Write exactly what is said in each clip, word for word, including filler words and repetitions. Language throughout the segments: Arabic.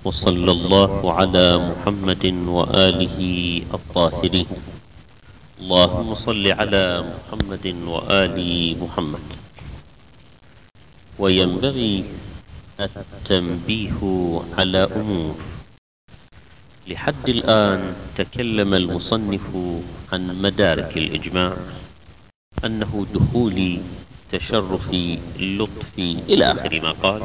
وصلى الله على محمد وآله الطاهرين. اللهم صل على محمد وآل محمد. وينبغي التنبيه على أمور. لحد الآن تكلم المصنف عن مدارك الإجماع، أنه دخولي، تشرفي، لطفي، إلى آخر ما قال.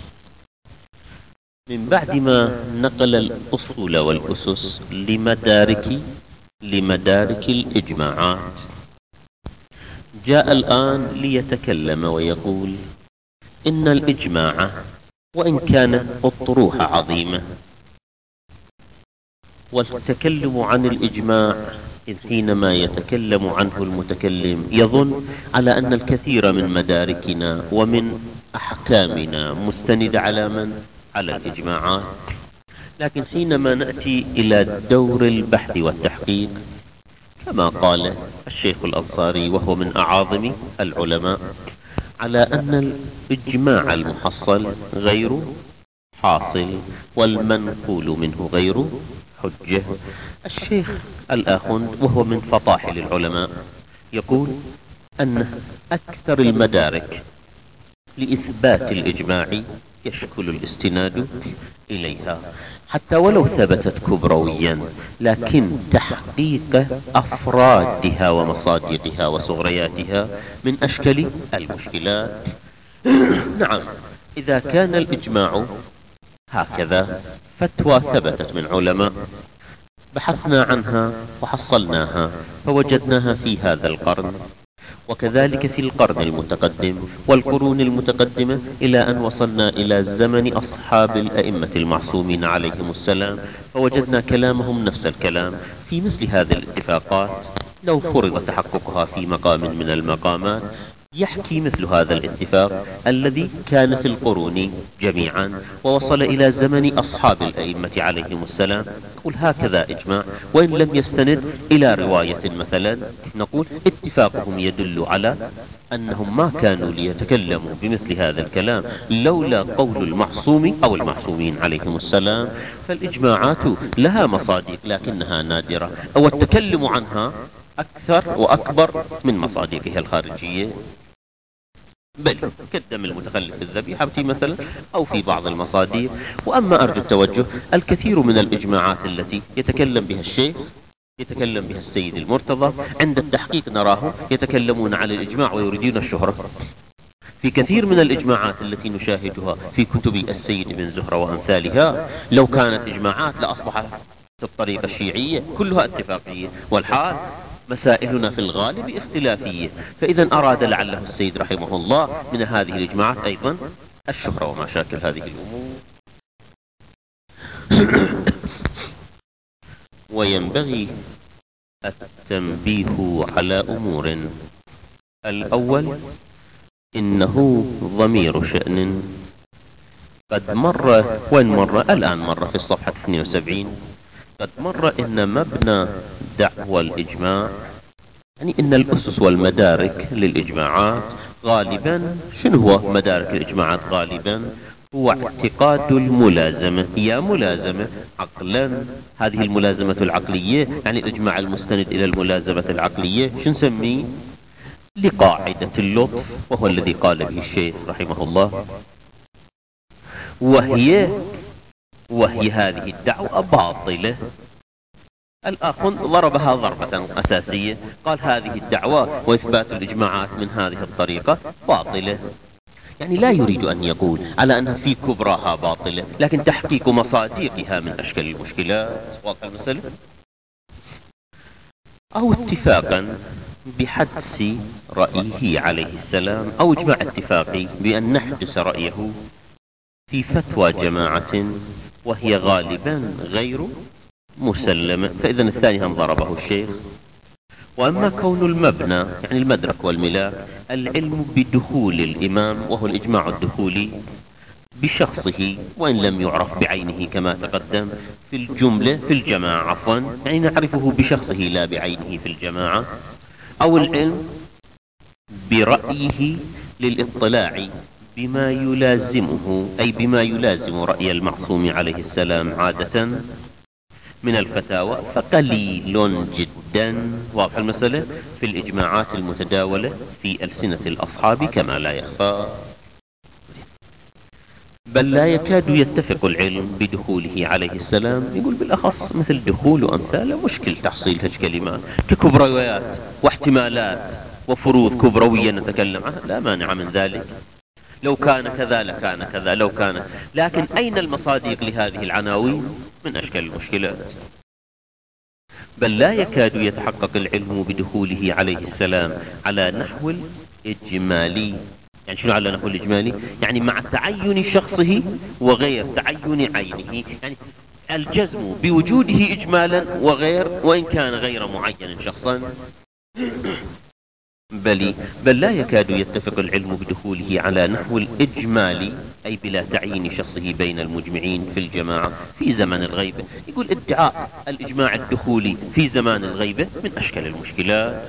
من بعد ما نقل الأصول والأسس لمدارك لمدارك الإجماعات، جاء الآن ليتكلم ويقول إن الإجماع وإن كانت الطروح عظيمة، والتكلم عن الإجماع إذ حينما يتكلم عنه المتكلم يظن على أن الكثير من مداركنا ومن أحكامنا مستند على من؟ على الإجماعات. لكن حينما نأتي إلى دور البحث والتحقيق، كما قال الشيخ الأنصاري وهو من أعاظم العلماء، على أن الإجماع المحصل غير حاصل والمنقول منه غير حجة. الشيخ الآخوند وهو من فطاحل العلماء يقول أن أكثر المدارك لإثبات الإجماع يشكل الاستناد إليها، حتى ولو ثبتت كبرويا، لكن تحقيق أفرادها ومصادقها وصغرياتها من أشكل المشكلات. نعم، إذا كان الإجماع هكذا فتوى ثبتت من علماء بحثنا عنها وحصلناها فوجدناها في هذا القرن، وكذلك في القرن المتقدم والقرون المتقدمة، إلى أن وصلنا إلى زمن أصحاب الأئمة المعصومين عليهم السلام، فوجدنا كلامهم نفس الكلام في مثل هذه الاتفاقات. لو فرض تحققها في مقام من المقامات يحكي مثل هذا الاتفاق الذي كان في القرون جميعا ووصل إلى زمن أصحاب الأئمة عليهم السلام، نقول هكذا إجماع، وإن لم يستند إلى رواية مثلا نقول اتفاقهم يدل على أنهم ما كانوا ليتكلموا بمثل هذا الكلام لولا قول المعصوم أو المعصومين عليهم السلام. فالإجماعات لها مصادق لكنها نادرة، أو التكلم عنها أكثر وأكبر من مصادقها الخارجية، بل كالدم المتخلف في الذبيحة مثلا أو في بعض المصادر. وأما أرجو التوجه، الكثير من الإجماعات التي يتكلم بها الشيخ، يتكلم بها السيد المرتضى، عند التحقيق نراهم يتكلمون عن الإجماع ويريدون الشهرة. في كثير من الإجماعات التي نشاهدها في كتب السيد بن زهرة وأمثالها، لو كانت إجماعات لأصبحت الطريقة الشيعية كلها اتفاقية، والحال مسائلنا في الغالب اختلافية. فإذا أراد لعله السيد رحمه الله من هذه الإجماعات أيضا الشهرة ومشاكل هذه الأمور. وينبغي التنبيه على أمور. الأول، إنه ضمير شأن قد مر، وين مر؟ الآن مر في الصفحة اثنين وسبعين. قد مر إن مبنى دعوى الإجماع، يعني إن الأسس والمدارك للإجماعات غالبا، شنو هو مدارك الإجماعات غالبا؟ هو اعتقاد الملازمة. يا ملازمة عقلا، هذه الملازمة العقلية، يعني الإجماع المستند إلى الملازمة العقلية، شو نسميه؟ لقاعدة اللطف، وهو الذي قال به الشيخ رحمه الله. وهي وهي هذه الدعوة باطلة. الآخوند ضربها ضربة أساسية، قال هذه الدعوة وإثبات الإجماعات من هذه الطريقة باطلة. يعني لا يريد أن يقول على أنها في كبراها باطلة، لكن تحقيق مصادقها من أشكال المشكلات. واضح المسألة؟ أو اتفاقا بحدس رأيه عليه السلام، أو اجماع اتفاقي بأن نحدث رأيه في فتوى جماعة وهي غالبا غير مسلمة. فإذا الثاني هم ضربه الشيخ. وأما كون المبنى، يعني المدرك والملاك، العلم بدخول الإمام، وهو الإجماع الدخولي بشخصه وإن لم يعرف بعينه كما تقدم في الجملة في الجماعة، عفوا يعني نعرفه بشخصه لا بعينه في الجماعة. أو العلم برأيه للإطلاع بما يلازمه، أي بما يلازم رأي المعصوم عليه السلام عادة من الفتاوى، فقليل جدا. واضح المسألة في الإجماعات المتداولة في ألسنة الأصحاب كما لا يخفى. بل لا يكاد يتفق العلم بدخوله عليه السلام، يقول بالأخص مثل دخول وأمثاله مشكل تحصيل هج كلمات ككبريات واحتمالات وفروض كبروية نتكلم عنها، لا مانع من ذلك. لو كان كذا لكان كذا، لو كان، لكن أين المصادق لهذه العناوين؟ من أشكال المشكلات. بل لا يكاد يتحقق العلم بدخوله عليه السلام على نحو الإجمالي. يعني شنو على نحو الإجمالي؟ يعني مع تعين شخصه وغير تعين عينه، يعني الجزم بوجوده إجمالا وغير، وإن كان غير معين شخصا. بل بل لا يكاد يتفق العلم بدخوله على نحو الإجمالي، أي بلا تعيين شخصه بين المجمعين في الجماعة في زمن الغيبة. يقول ادعاء الإجماع الدخولي في زمان الغيبة من أشكال المشكلات.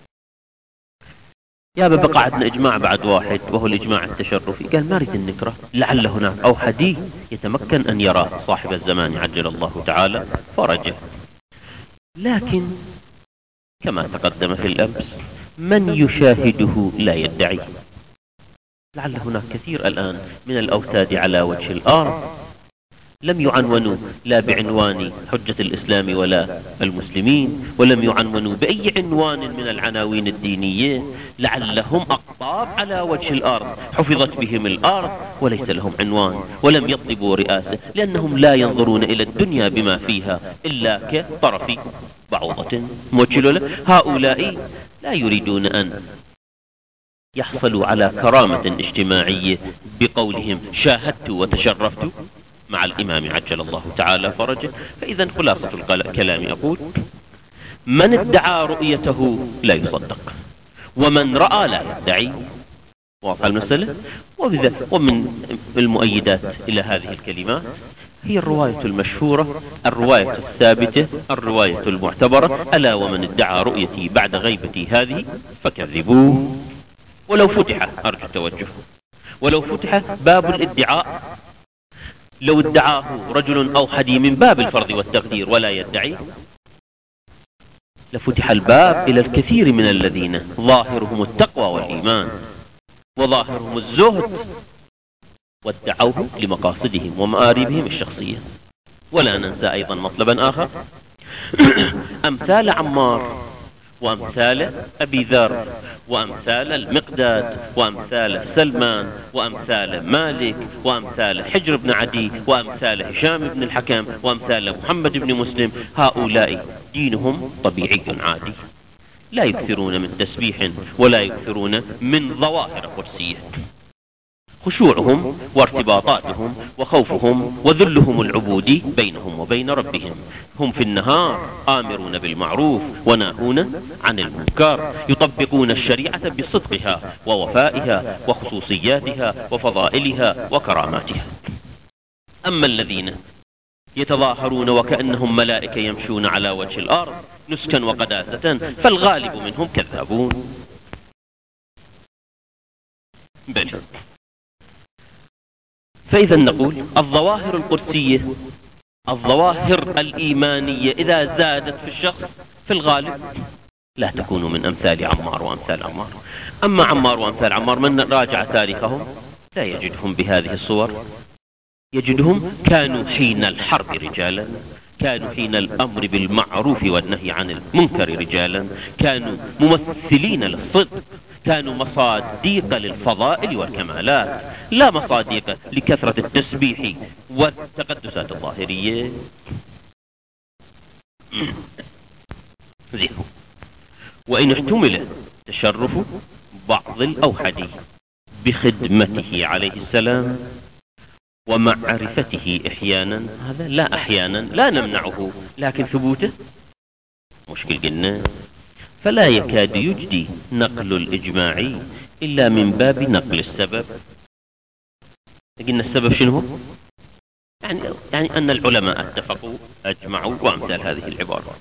يا بابا قعدنا إجماع بعد واحد وهو الإجماع التشرفي، قال ما ريد النكرة، لعل هناك أو حديث يتمكن أن يراه صاحب الزمان عجل الله تعالى فرجه. لكن كما تقدم في الأمس من يشاهده لا يدعي. لعل هناك كثير الآن من الأوتاد على وجه الأرض لم يعنونوا لا بعنوان حجة الإسلام ولا المسلمين، ولم يعنونوا بأي عنوان من العناوين الدينية، لعلهم أقطاب على وجه الأرض حفظت بهم الأرض وليس لهم عنوان، ولم يطلبوا رئاسة، لأنهم لا ينظرون إلى الدنيا بما فيها إلا كطرف بعوضة موجل له. هؤلاء لا يريدون أن يحصلوا على كرامة اجتماعية بقولهم شاهدت وتشرفت مع الإمام عجل الله تعالى فرجه. فإذا خلاصة الكلام أقول من ادعى رؤيته لا يصدق، ومن رأى لا يدعي. واضح المسألة. ومن المؤيدات إلى هذه الكلمات هي الرواية المشهورة، الرواية الثابتة، الرواية المعتبرة: ألا ومن ادعى رؤيتي بعد غيبتي هذه فكذبوه. ولو فتح، أرجو التوجه، ولو فتح باب الادعاء، لو ادعاه رجل أو حدي من باب الفرض والتقدير ولا يدعي، لفتح الباب إلى الكثير من الذين ظاهرهم التقوى والإيمان وظاهرهم الزهد وادعوه لمقاصدهم ومآربهم الشخصية. ولا ننسى أيضا مطلبا آخر: أمثال عمار وأمثال أبي ذر وأمثال المقداد وأمثال سلمان وأمثال مالك وأمثال حجر بن عدي وأمثال هشام بن الحكم وأمثال محمد بن مسلم، هؤلاء دينهم طبيعي عادي، لا يكثرون من تسبيح ولا يكثرون من ظواهر قدسية. خشوعهم وارتباطاتهم وخوفهم وذلهم العبودي بينهم وبين ربهم. هم في النهار آمرون بالمعروف وناهون عن المنكر، يطبقون الشريعة بصدقها ووفائها وخصوصياتها وفضائلها وكراماتها. أما الذين يتظاهرون وكأنهم ملائكة يمشون على وجه الأرض نسكا وقداسة، فالغالب منهم كذابون. بل فإذا نقول الظواهر القدسية، الظواهر الإيمانية إذا زادت في الشخص في الغالب لا تكون من أمثال عمار وأمثال عمار. أما عمار وأمثال عمار من راجع تاريخهم لا يجدهم بهذه الصور، يجدهم كانوا حين الحرب رجالا، كانوا حين الأمر بالمعروف والنهي عن المنكر رجالا، كانوا ممثلين للصدق، كانوا مصاديق للفضائل والكمالات، لا مصاديق لكثرة التسبيح والتقدسات الظاهرية. زين. وإن احتمل تشرف بعض الأوحد بخدمته عليه السلام ومعرفته إحيانا، هذا لا أحيانا لا نمنعه، لكن ثبوته مشكل قلنا. فلا يكاد يجدي نقل الإجماعي إلا من باب نقل السبب. قلنا السبب شنو هو؟ يعني, يعني أن العلماء اتفقوا أجمعوا وأمثال هذه العبارة.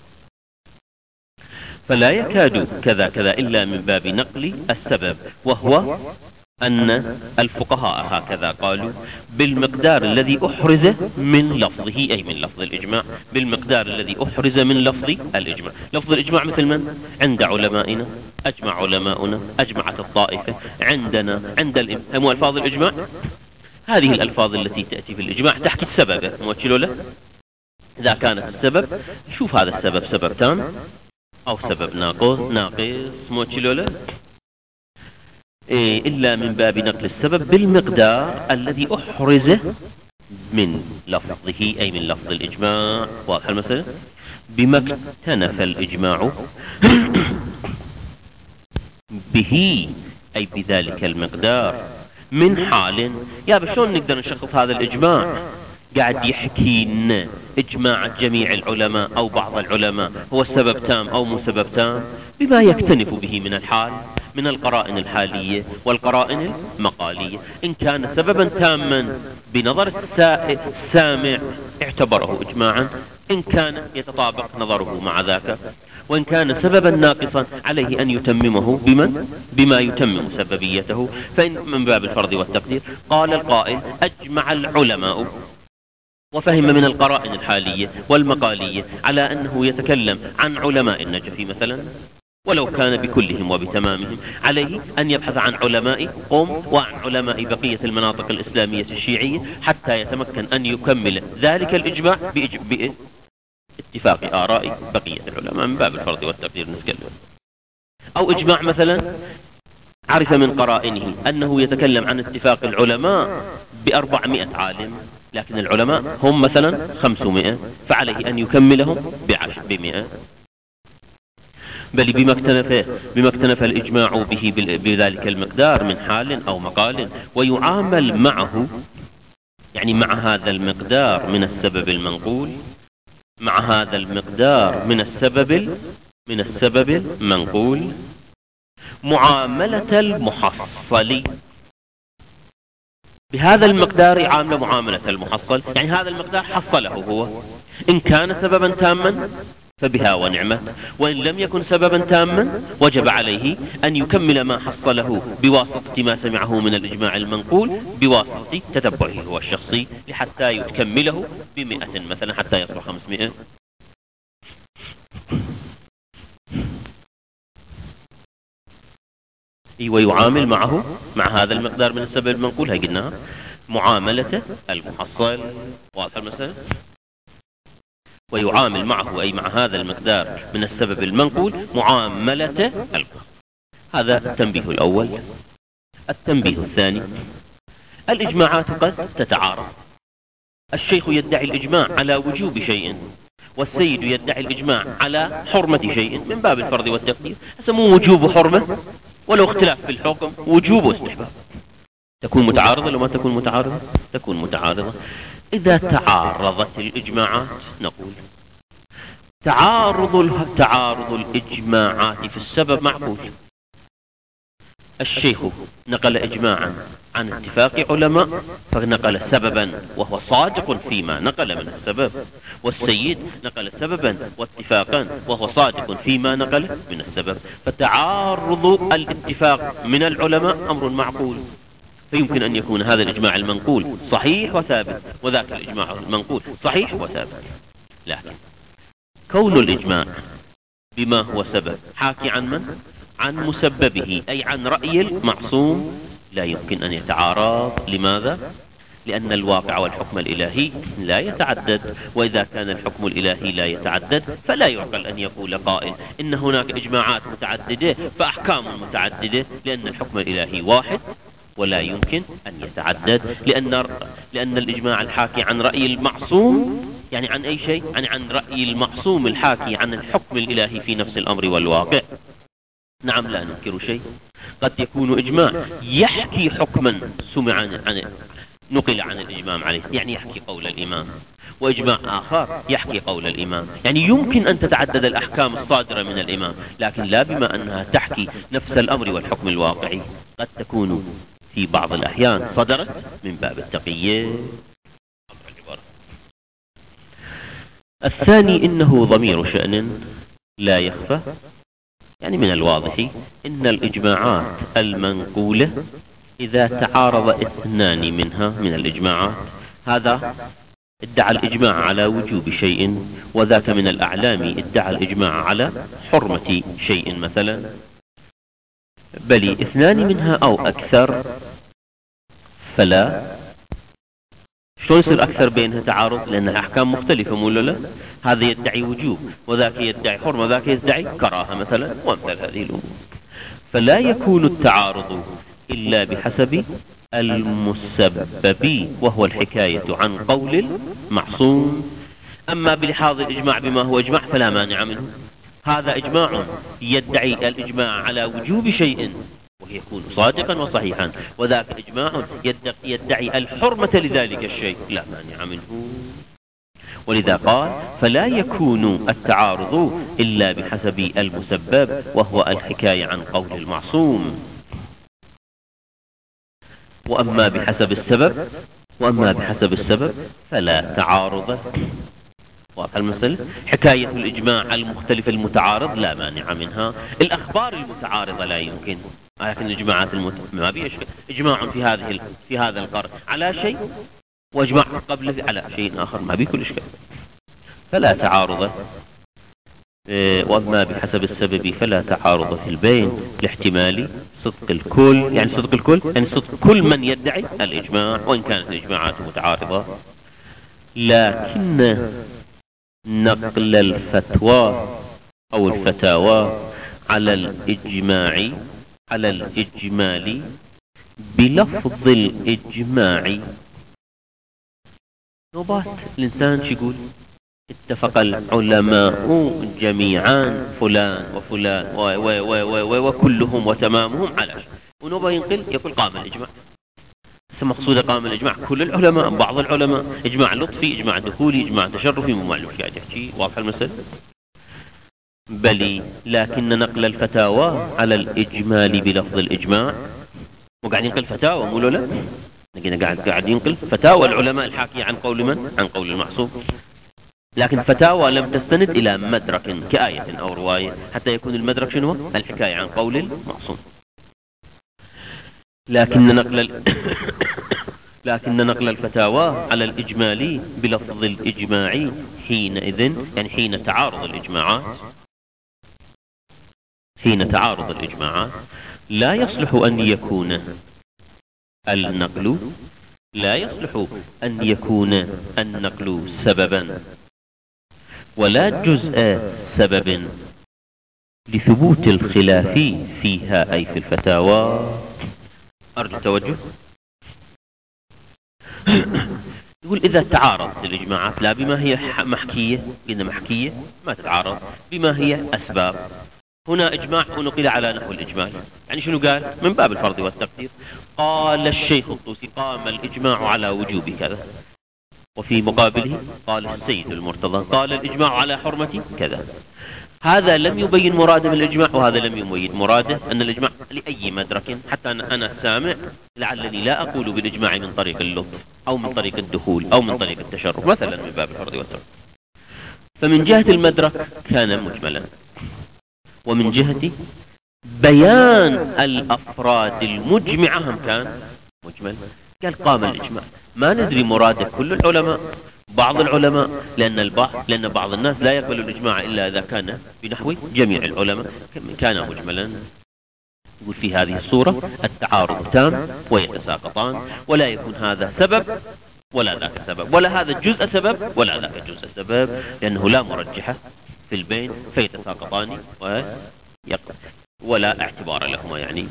فلا يكاد كذا كذا إلا من باب نقل السبب، وهو أن الفقهاء هكذا قالوا: بالمقدار الذي أحرز من لفظه، أي من لفظ الإجماع، بالمقدار الذي أحرز من لفظ الإجماع. لفظ الإجماع مثل من؟ عند علمائنا، أجمع علماؤنا، أجمعت الطائفة، عندنا، عند الإمام. مو ألفاظ الإجماع هذه الألفاظ التي تأتي في الإجماع تحكي السبب، موكلوا له. إذا كانت السبب، شوف هذا السبب سبب تام أو سبب ناقص ناقص موكلوا له، إيه إلا من باب نقل السبب بالمقدار الذي أحرز من لفظه، أي من لفظ الإجماع. واضح المسألة؟ بما اكتنف الإجماع به، أي بذلك المقدار، من حال. يا شلون نقدر نشخص هذا الإجماع؟ قاعد يحكي لنا إجماع جميع العلماء أو بعض العلماء هو السبب تام أو مو سبب تام، بما يكتنف به من الحال، من القرائن الحالية والقرائن المقالية. إن كان سببا تاما بنظر السامع اعتبره إجماعا، إن كان يتطابق نظره مع ذاك، وإن كان سببا ناقصا عليه أن يتممه بمن؟ بما يتمم سببيته. فإن من باب الفرض والتقدير قال القائل: أجمع العلماء، وفهم من القرائن الحالية والمقالية على أنه يتكلم عن علماء النجف مثلا، ولو كان بكلهم وبتمامهم، عليه أن يبحث عن علماء قم وعن علماء بقية المناطق الإسلامية الشيعية حتى يتمكن أن يكمل ذلك الإجماع باتفاق آراء بقية العلماء. من باب الفرض والتقدير نتكلم. أو إجماع مثلا عرف من قرائنه أنه يتكلم عن اتفاق العلماء بأربعمائة عالم، لكن العلماء هم مثلا خمسمائة، فعليه أن يكملهم بعشر بمئة. بل بما اكتنف بما اكتنف الإجماع به بذلك المقدار من حال أو مقال، ويعامل معه، يعني مع هذا المقدار من السبب المنقول، مع هذا المقدار من السبب من السبب المنقول معاملة المحصل. بهذا المقدار يعامل معاملة المحصل، يعني هذا المقدار حصله هو، إن كان سببا تاما فبها ونعمة، وإن لم يكن سببا تاما وجب عليه أن يكمل ما حصله بواسطة ما سمعه من الإجماع المنقول، بواسطة تتبعه هو الشخصي، لحتى يكمله بمئة مثلا، حتى يصل خمسمائة. ويعامل معه مع هذا المقدار من السبب المنقول، هاي قلناها معاملة المحصل. واضح المسألة؟ ويعامل معه، أي مع هذا المقدار من السبب المنقول، معاملة المحصل. هذا التنبيه الأول. التنبيه الثاني: الإجماعات قد تتعارض. الشيخ يدعي الإجماع على وجوب شيء، والسيد يدعي الإجماع على حرمة شيء، من باب الفرض والتقدير. سموه وجوب وحرمة، ولو اختلاف في الحكم وجوب واستحباب. تكون متعارضة لو ما تكون متعارضة؟ تكون متعارضة. إذا تعارضت الإجماعات نقول تعارض تعارض الإجماعات في السبب معقول. الشيخ نقل إجماعا عن اتفاق علماء فنقل سببا وهو صادق فيما نقل من السبب، والسيد نقل سببا واتفاقا وهو صادق فيما نقل من السبب. فتعارض الاتفاق من العلماء أمر معقول، فيمكن أن يكون هذا الإجماع المنقول صحيح وثابت، وذاك الإجماع المنقول صحيح وثابت. لكن كون الإجماع بما هو سبب حاكي عن من؟ عن مسببه، أي عن رأي المعصوم، لا يمكن أن يتعارض. لماذا؟ لأن الواقع والحكم الإلهي لا يتعدد، وإذا كان الحكم الإلهي لا يتعدد فلا يعقل أن يقول قائل إن هناك إجماعات متعددة فأحكام متعددة، لأن الحكم الإلهي واحد ولا يمكن أن يتعدد. لأن لأن الإجماع الحاكي عن رأي المعصوم، يعني عن أي شيء؟ يعني عن رأي المعصوم الحاكي عن الحكم الإلهي في نفس الأمر والواقع. نعم، لا ننكر شيء. قد يكون إجماع يحكي حكما سمع عن, عن نقل عن الإمام عليه، يعني يحكي قول الإمام، وإجماع آخر يحكي قول الإمام، يعني يمكن أن تتعدد الأحكام الصادرة من الإمام، لكن لا بما أنها تحكي نفس الأمر والحكم الواقعي. قد تكون في بعض الأحيان صدرت من باب التقية. الثاني إنه ضمير شأن لا يخفى، يعني من الواضح إن الإجماعات المنقولة إذا تعارض اثنان منها من الإجماعات، هذا ادعى الإجماع على وجوب شيء، وذاك من الأعلام ادعى الإجماع على حرمة شيء مثلا، بل اثنان منها أو أكثر، فلا. شلون يصير أكثر بينها تعارض؟ لأن الأحكام مختلفة مو لا؟ هذا يدعي وجوب وذاك يدعي حرمة وذاك يدعي كراهة مثلا، وامثال هذه الأمور. فلا يكون التعارض إلا بحسب المسبب، وهو الحكاية عن قول المعصوم. أما بلحاظ الإجماع بما هو إجماع فلا مانع منه. هذا إجماع يدعي الإجماع على وجوب شيء ويكون صادقا وصحيحا، وذاك إجماع يدعي الحرمة لذلك الشيء، لا مانع منه. ولذا قال فلا يكون التعارض إلا بحسب المسبب، وهو الحكاية عن قول المعصوم. وأما بحسب السبب وأما بحسب السبب فلا تعارض. واضح المثل؟ حكاية الإجماع المختلف المتعارض لا مانع منها. الأخبار المتعارضة لا يمكن، لكن الإجماعات المت... ما في إشكال. إجماع في هذه ال... في هذا القرن على شيء، وإجماع قبله على شيء آخر، ما بيكون إشكال، فلا تعارض. إيه، وأما بحسب السبب فلا تعارض في البين لاحتمال صدق الكل. يعني صدق الكل يعني صدق كل من يدعي الإجماع، وإن كانت الإجماعات متعارضة. لكن نقل الفتوى أو الفتاوى على الإجماع على الإجمال بلفظ الإجماع. نوبات الإنسان شو يقول؟ اتفق العلماء جميعا فلان وفلان و و و و وكلهم وتمامهم على شيء، ونوبة ينقل يقول قام الإجماع. بس مقصود قام الإجماع كل العلماء، بعض العلماء، إجماع لطفي، إجماع دخولي، إجماع تشرفي، مو معلوم قاعد يحكي. واضح المثل؟ بل لكن نقل الفتاوى على الإجمال بلفظ الإجماع، وقاعد ينقل فتاوى مو لا، لكن قاعد قاعد ينقل فتاوى العلماء الحاكية عن قول من؟ عن قول المعصوم. لكن فتاوى لم تستند إلى مدرك كآية أو رواية، حتى يكون المدرك شنو؟ الحكاية عن قول المعصوم. لكن نقل لكن نقل الفتاوى على الإجمال بلفظ الإجماع حينئذ، يعني حين تعارض الإجماعات حين تعارض الإجماعات لا يصلح أن يكون النقل لا يصلح أن يكون النقل سببا ولا جزء سبب لثبوت الخلاف فيها، أي في الفتاوى. أرجو توجه. يقول إذا تعارض الإجماعات لا بما هي محكية، قلنا محكية ما تتعارض، بما هي أسباب. هنا إجماع ونقل على نحو الإجمال، يعني شنو قال؟ من باب الفرض والتقدير. قال الشيخ الطوسي قام الإجماع على وجوب كذا، وفي مقابله قال السيد المرتضى قال الإجماع على حرمة كذا. هذا لم يبين مراده من الإجماع، وهذا لم يبين مراده أن الإجماع لأي مدرك. حتى أنا, أنا سامع لعلني لا أقول بالإجماع من طريق اللطف أو من طريق الدخول أو من طريق التشرف مثلا من باب الفرض والتقدير. فمن جهة المدرك كان مجملا، ومن جهة بيان الأفراد المجمعة هم كان مجمل. قال قام الإجماع، ما ندري مراده كل العلماء، بعض العلماء، لأن البعض لأن بعض الناس لا يقبل الإجماع إلا إذا كان بنحو جميع العلماء، كان مجملا. يقول في هذه الصورة التعارض تام ويتساقطان، ولا يكون هذا سبب ولا ذاك سبب، ولا هذا جزء سبب ولا ذاك جزء سبب، لأنه لا مرجحة في البين فيتساقطان ولا اعتبار لهما. يعني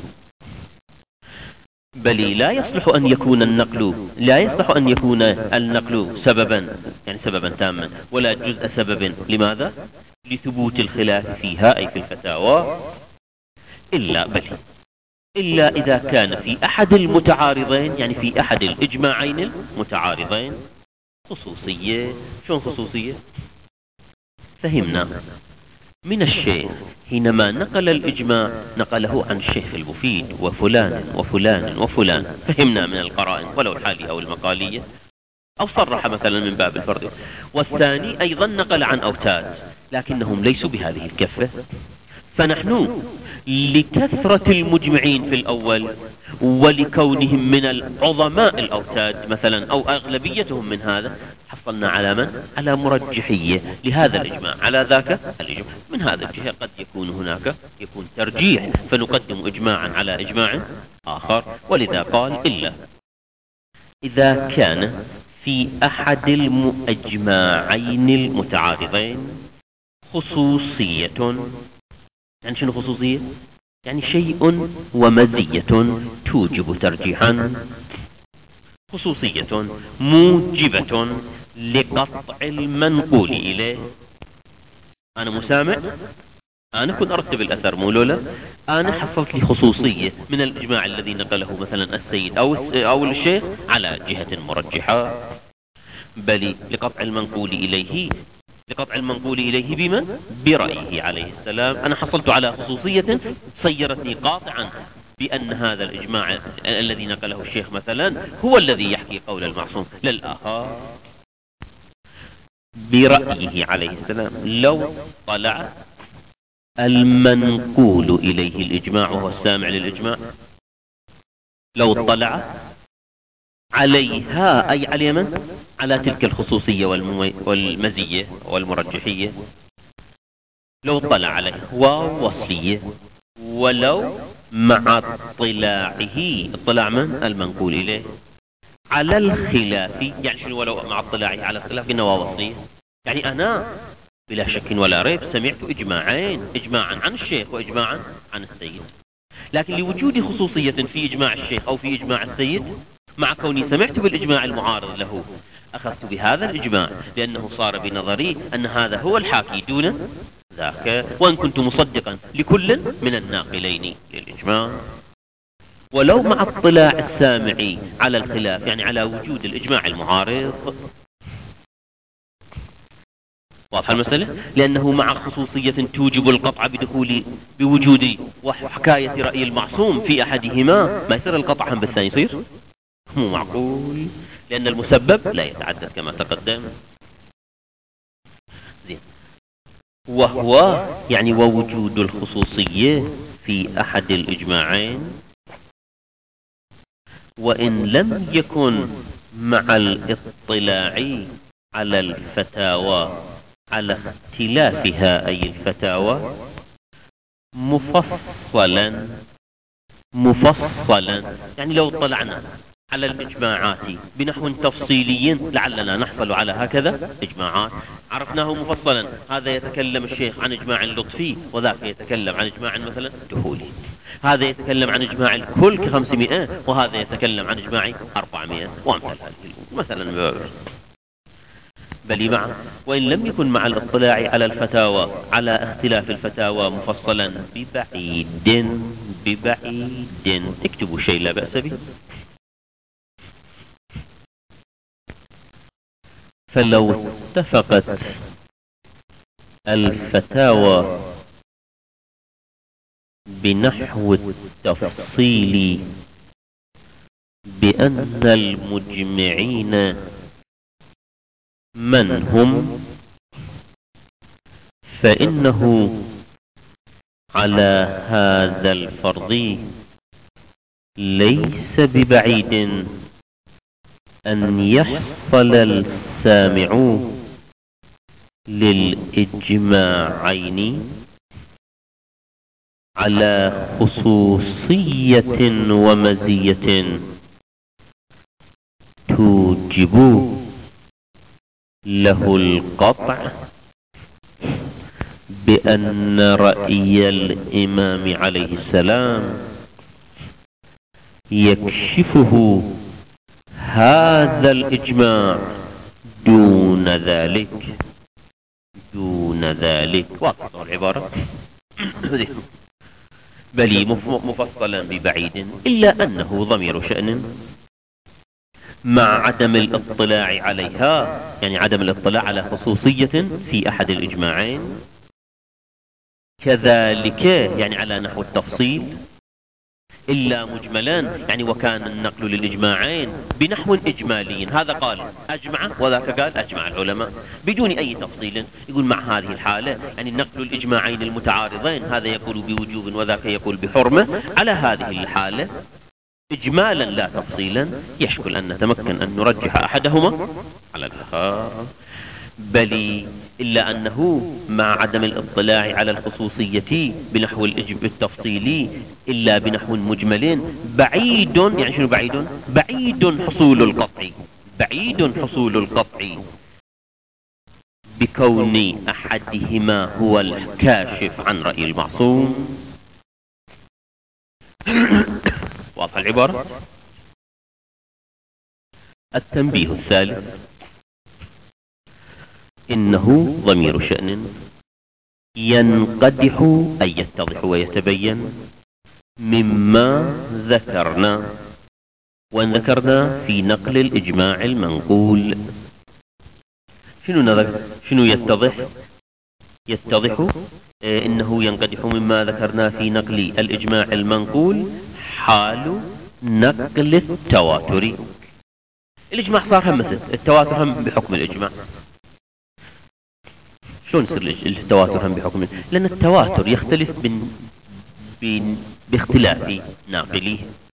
بل لا يصلح أن يكون النقل لا يصلح أن يكون النقل سببا، يعني سببا تاما، ولا جزء سبب. لماذا؟ لثبوت الخلاف فيها، أي في الفتاوى. إلا بل إلا إذا كان في أحد المتعارضين، يعني في أحد الإجماعين المتعارضين خصوصية. شون خصوصية؟ فهمنا من الشيخ حينما نقل الإجماع نقله عن الشيخ المفيد وفلان وفلان وفلان، فهمنا من القرائن ولو الحالية أو المقالية، أو صرح مثلا من باب الفرد. والثاني أيضا نقل عن أوتاد، لكنهم ليسوا بهذه الكفة، فنحن لكثرة المجمعين في الأول ولكونهم من العظماء الأوتاد مثلا أو أغلبيتهم من هذا، حصلنا على من؟ على مرجحية لهذا الإجماع على ذاك الإجماع. من هذا الجهة قد يكون هناك يكون ترجيح، فنقدم إجماعا على إجماع آخر. ولذا قال إلا إذا كان في أحد المجمعين المتعارضين خصوصية. يعني شنو خصوصية؟ يعني شيء ومزية توجب ترجيحا، خصوصية موجبة لقطع المنقول إليه. أنا مسامع، أنا كنت أرتب الأثر مولولا، أنا حصلت لي خصوصية من الإجماع الذي نقله مثلا السيد أو أو الشيخ على جهة مرجحة، بل لقطع المنقول إليه لقطع المنقول إليه بمن؟ برأيه عليه السلام. أنا حصلت على خصوصية صيرتني قاطعا بأن هذا الإجماع الذي نقله الشيخ مثلا هو الذي يحكي قول المعصوم للآخر برأيه عليه السلام. لو طلع المنقول إليه الإجماع وهو السامع للإجماع، لو اطلع عليها أي على من؟ على تلك الخصوصية والمزية والمرجحية، لو اطلع عليه واو وصلية، ولو مع اطلاعه اطلاع من؟ المنقول إليه على الخلاف. يعني شنو ولو مع اطلاعه على الخلاف؟ إنه واو وصلية. يعني أنا بلا شك ولا ريب سمعت إجماعين، إجماعا عن الشيخ وإجماعا عن السيد، لكن لوجود خصوصية في إجماع الشيخ أو في إجماع السيد، مع كوني سمعت بالإجماع المعارض له أخذت بهذا الإجماع لأنه صار بنظري أن هذا هو الحاكي دون ذاك، وإن كنت مصدقا لكل من الناقلين للإجماع. ولو مع اطلاع السامع على الخلاف، يعني على وجود الإجماع المعارض. واضح المسألة؟ لأنه مع خصوصية توجب القطع بدخول بوجود وحكاية رأي المعصوم في أحدهما، ما يصير القطع هم بالثاني يصير؟ مو معقول، لأن المسبب لا يتعدد كما تقدم. زين. وهو يعني ووجود الخصوصية في أحد الإجماعين وإن لم يكن مع الاطلاع على الفتاوى على اختلافها، أي الفتاوى مفصلا مفصلا يعني لو اطلعنا على الإجماعات بنحو تفصيلي لعلنا نحصل على هكذا إجماعات عرفناه مفصلا. هذا يتكلم الشيخ عن إجماع لطفي، وذاك يتكلم عن إجماع مثلا دخولي، هذا يتكلم عن إجماع الكل كخمسمائة، وهذا يتكلم عن إجماع أربعمائة وأمثال هذه مثلا. بل مع وإن لم يكن مع الاطلاع على الفتاوى على اختلاف الفتاوى مفصلا ببعيد ببعيد اكتبوا شيء لا بأس به. فلو اتفقت الفتاوى بنحو التفصيل بأن المجمعين من هم، فإنه على هذا الفرض ليس ببعيد أن يحصل السامع للإجماعين على خصوصية ومزية توجب له القطع بأن رأي الإمام عليه السلام يكشفه هذا الإجماع دون ذلك دون ذلك. واضح العبارة؟ بل مفصلا ببعيد، إلا أنه ضمير شأن مع عدم الاطلاع عليها، يعني عدم الاطلاع على خصوصية في أحد الإجماعين، كذلك يعني على نحو التفصيل إلا مجملا، يعني وكان النقل للإجماعين بنحو إجمالي. هذا قال أجمع وذاك قال أجمع العلماء بدون أي تفصيل. يقول مع هذه الحالة يعني نقل الإجماعين المتعارضين، هذا يقول بوجوب وذاك يقول بحرمة، على هذه الحالة إجمالا لا تفصيلا يشكل أن نتمكن أن نرجح أحدهما على الآخر. بل إلا أنه مع عدم الاطلاع على الخصوصية بنحو التفصيلي إلا بنحو مجمل بعيد، يعني شنو بعيد؟ بعيد حصول القطع، بعيد حصول القطع بكون أحدهما هو الكاشف عن رأي المعصوم. واضح العبارة؟ التنبيه الثالث: إنه ضمير شأن ينقدح أي يتضح ويتبين مما ذكرنا، وأن ذكرنا في نقل الإجماع المنقول. شنو نذكر؟ شنو يتضح؟ يتضح إيه إنه ينقدح مما ذكرنا في نقل الإجماع المنقول حال نقل التواتر. الإجماع صار هم مثل التواتر هم بحكم الإجماع. شلون يصير التواتر هم بحكم؟ لأن التواتر يختلف بين بين باختلاف ناقليه.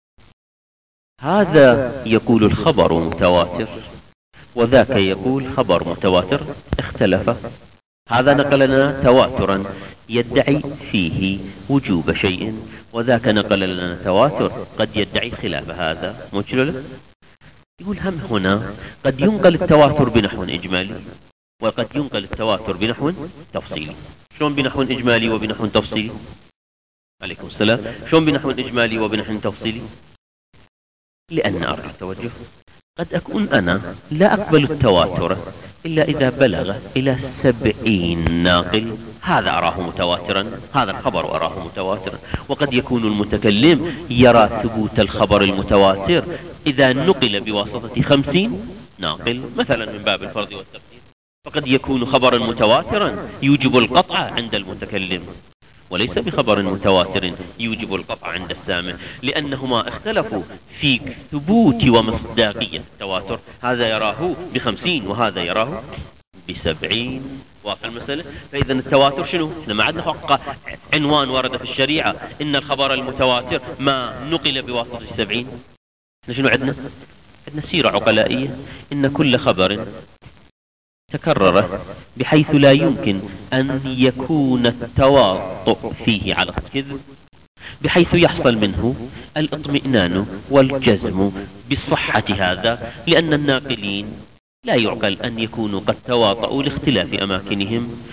هذا يقول الخبر متواتر وذاك يقول خبر متواتر، اختلف. هذا نقل لنا تواترا يدعي فيه وجوب شيء، وذاك نقل لنا تواتر قد يدعي خلاف هذا. مجلل يقول هم هنا قد ينقل التواتر بنحو إجمالي وقد ينقل التواتر بنحو تفصيلي. شلون بنحو إجمالي وبنحو تفصيلي؟ عليكم السلام. شلون بنحو إجمالي وبنحو تفصيلي؟ لأن أرجع التوجه قد أكون أنا لا أقبل التواتر إلا إذا بلغ إلى سبعين ناقل، هذا أراه متواترا، هذا الخبر أراه متواترا. وقد يكون المتكلم يرى ثبوت الخبر المتواتر إذا نقل بواسطة خمسين ناقل، مثلا من باب الفرض والتقدير، فقد يكون خبرا متواترا يوجب القطع عند المتكلم، وليس بخبر متواتر يوجب القطع عند السامع، لأنهما اختلفوا في ثبوت ومصداقية التواتر. هذا يراه بخمسين وهذا يراه بسبعين. واضح المسألة؟ فإذا التواتر شنو؟ احنا ما عندنا فقط عنوان ورد في الشريعة إن الخبر المتواتر ما نقل بواسطة السبعين. احنا شنو عندنا؟ عندنا سيرة عقلائية إن كل خبر تكرر بحيث لا يمكن أن يكون التواطؤ فيه على الكذب، بحيث يحصل منه الاطمئنان والجزم بصحة هذا، لأن الناقلين لا يعقل أن يكونوا قد تواطؤوا لاختلاف أماكنهم،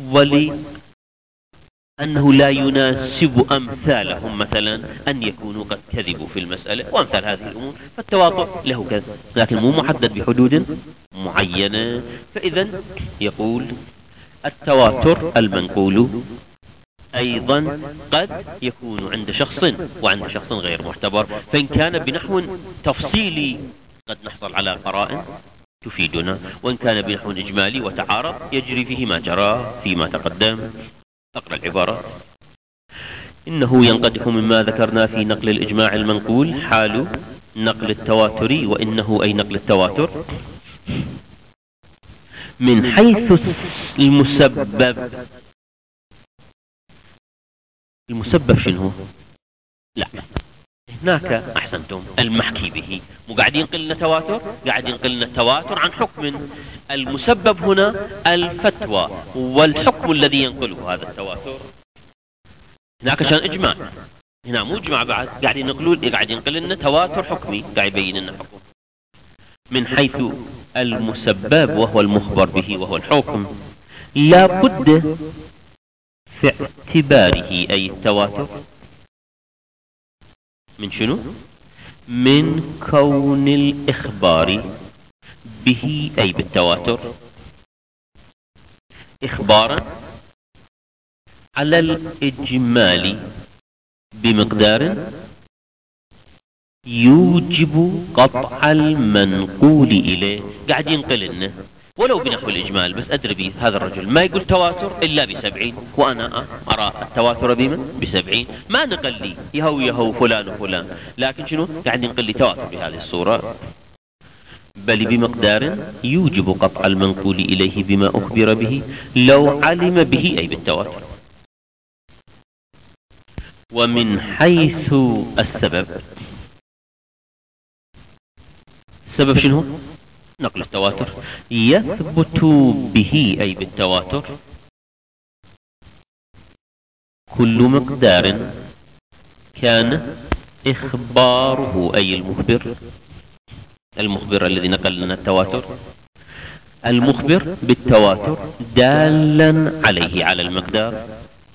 ولأنه لا يناسب أمثالهم مثلا أن يكونوا قد كذبوا في المسألة وأمثال هذه الأمور، فالتواطؤ له كذا لكن مو محدد بحدود معينة. فإذا يقول التواتر المنقول أيضا قد يكون عند شخص وعند شخص غير معتبر، فإن كان بنحو تفصيلي قد نحصل على قرائن تفيدنا، وإن كان بنحو إجمالي وتعارض يجري فيه ما جرى فيما تقدم. أقرأ العبارة: إنه ينقدح مما ذكرنا في نقل الإجماع المنقول حال نقل التواتر، وإنه أي نقل التواتر من حيث المسبب. المسبب شنو؟ لا هناك أحسنتم المحكي به، مو قاعد ينقل لنا تواتر، قاعد ينقل لنا التواتر عن حكم. المسبب هنا الفتوى والحكم الذي ينقله هذا التواتر. هناك كان إجماع، هنا مو إجماع بعد، قاعد ينقلون قاعد ينقل لنا تواتر حكمي، قاعد يبين لنا حكم من حيث المسبب وهو المخبر به وهو الحكم. لا بد في اعتباره أي التواتر من شنو؟ من كون الإخبار به أي بالتواتر إخبارا على الإجمال بمقدار يوجب قطع المنقول إليه. قاعد ينقل لنا ولو بنحو الإجمال، بس أدري بي هذا الرجل ما يقول تواتر إلا بسبعين، وأنا أرى التواتر بمن؟ بسبعين. ما نقل لي يهو يهو فلان وفلان، لكن شنو قاعد ينقل لي تواتر بهذه الصورة. بل بمقدار يوجب قطع المنقول إليه بما أخبر به لو علم به، أي بالتواتر. ومن حيث السبب، السبب شنو؟ نقل التواتر. يثبت به، أي بالتواتر، كل مقدار كان إخباره، أي المخبر، المخبر الذي نقل لنا التواتر، المخبر بالتواتر دالا عليه، على المقدار.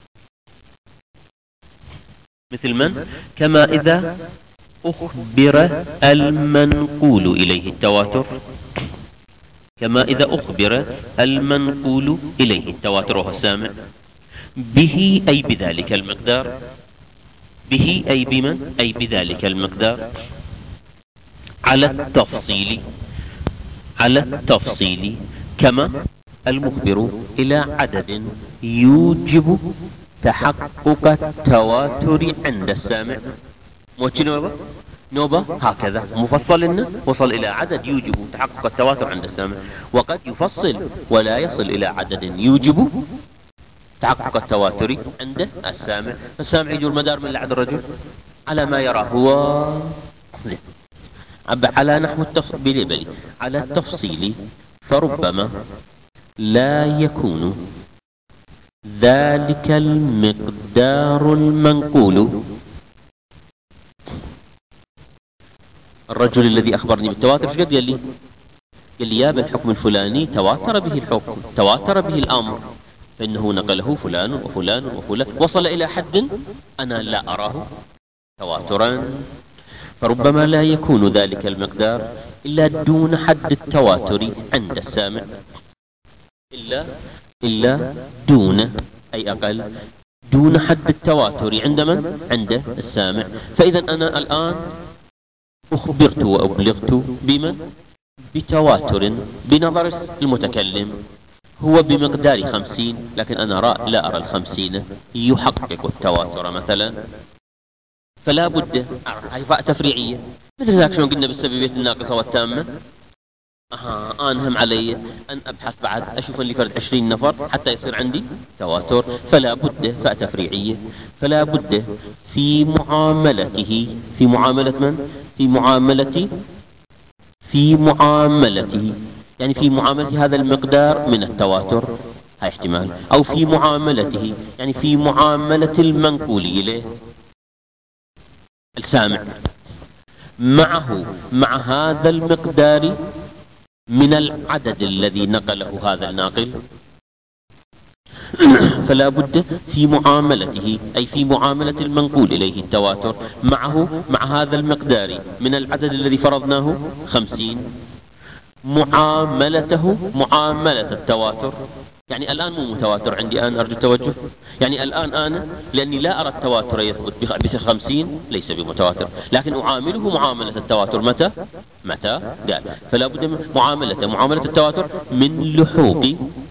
مثل من؟ كما إذا أخبر المنقول إليه التواتر، كما إذا أخبر المنقول إليه التواتر وهو السامع به، أي بذلك المقدار، به أي بمن؟ أي بذلك المقدار، على التفصيل، على التفصيل، كما المخبر إلى عدد يوجب تحقق التواتر عند السامع. موتش نوبة نوبة هكذا مفصل إنه وصل إلى عدد يوجب تحقق التواتر عند السامع، وقد يفصل ولا يصل إلى عدد يوجب تحقق التواتر عند السامع. السامع يجور مدار من لعد الرجل على ما يرى هو، على نحو التفصيل، على التفصيل، فربما لا يكون ذلك المقدار المنقول. الرجل الذي أخبرني بالتواتر ايش قد قال لي؟ قال لي يا بالحكم الفلاني تواتر به الحكم، تواتر به الأمر، فإنه نقله فلان وفلان وفلان، وصل إلى حد أنا لا أراه تواترا. فربما لا يكون ذلك المقدار إلا دون حد التواتر عند السامع، إلا إلا دون، أي أقل، دون حد التواتر عند من؟ عند السامع. فإذا أنا الآن أخبرت وأبلغت بمن؟ بتواتر بنظر المتكلم هو بمقدار خمسين، لكن أنا رأى لا أرى الخمسين يحقق التواتر مثلا، فلا بد هاي فاء تفريعية. مثل ذاك شلون قلنا بالسببية الناقصة والتامة. أها أنهم علي أن أبحث بعد أشوف اللي فرد عشرين نفر حتى يصير عندي تواتر، فلا بد فاء تفريعية، فلا بد في معاملته، في معاملة من؟ في معاملة في معاملته يعني في معاملة هذا المقدار من التواتر، هاي احتمال، أو في معاملته يعني في معاملة المنقول إليه السامع معه، مع هذا المقدار من العدد الذي نقله هذا الناقل. فلا بد في معاملته، أي في معاملة المنقول إليه التواتر معه، مع هذا المقدار من العدد الذي فرضناه خمسين، معاملته معاملة التواتر. يعني الآن مو متواتر عندي، أنا أرجو التوجه، يعني الآن أنا لأني لا أرى التواتر يثبت بصير خمسين ليس بمتواتر، لكن أعامله معاملة التواتر متى؟ متى؟ قال فلا بد من معاملته معاملة التواتر من لحوق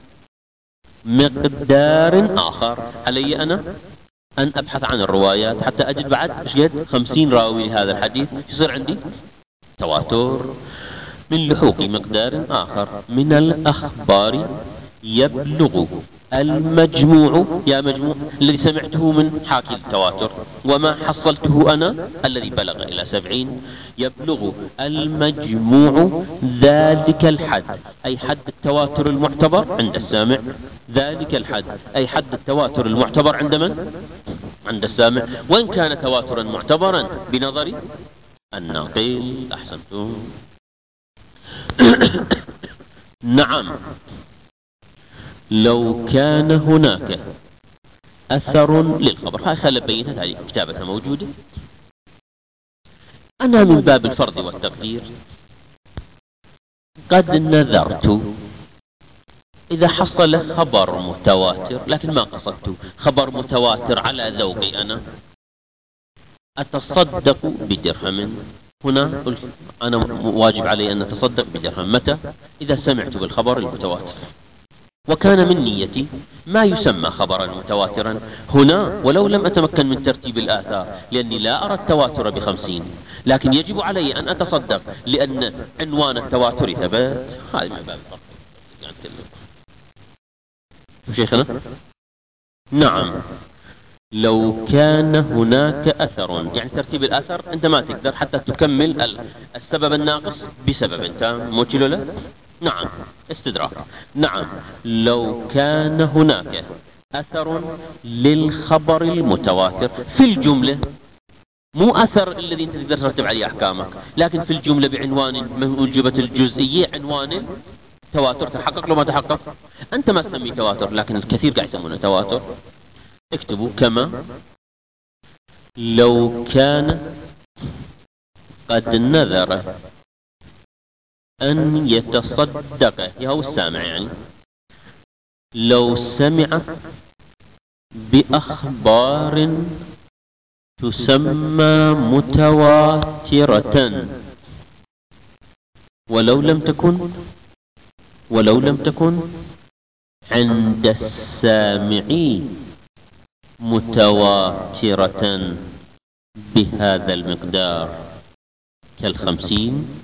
مقدار آخر. علي أنا أن أبحث عن الروايات حتى أجد بعد إيش قد خمسين راوي لهذا الحديث، يصير عندي تواتر. من لحوق مقدار آخر من الأخبار يبلغ المجموع، يا مجموع الذي سمعته من حاكي التواتر وما حصلته أنا الذي بلغ إلى سبعين، يبلغ المجموع ذلك الحد، أي حد التواتر المعتبر عند السامع، ذلك الحد أي حد التواتر المعتبر عند من؟ عند السامع، وإن كان تواترا معتبرا بنظر الناقل. أحسنتم. نعم، لو كان هناك أثر للخبر، هاي خلي بينها، هذه كتابتها موجودة. أنا من باب الفرض والتقدير قد نذرت إذا حصل خبر متواتر، لكن ما قصدت خبر متواتر على ذوقي أنا، أتصدق بدرهم هنا قلت أنا واجب علي أن أتصدق بدرهم. متى؟ إذا سمعت بالخبر المتواتر وكان من نيتي ما يسمى خبرا متواترا هنا، ولو لم أتمكن من ترتيب الآثار لأني لا أرى التواتر بخمسين، لكن يجب علي أن أتصدق لأن عنوان التواتر ثبت. هذه من باب الفرق. شيخنا نعم، لو كان هناك أثر، يعني ترتيب الآثار أنت ما تقدر حتى تكمل السبب الناقص بسبب تام، مو كيلو لا؟ نعم استدراك. نعم لو كان هناك أثر للخبر المتواتر في الجملة، مو أثر الذي أنت تقدر ترتب عليه أحكامك، لكن في الجملة بعنوان موجبة الجزئية عنوان تواتر تحقق لو ما تحقق أنت ما تسميه تواتر، لكن الكثير قاعد يسمونه تواتر. اكتبوا كما لو كان قد نذر أن يتصدق، يهو السامع يعني لو سمع بأخبار تسمى متواترة ولو لم تكن ولو لم تكن عند السامعين متواترة بهذا المقدار كالخمسين،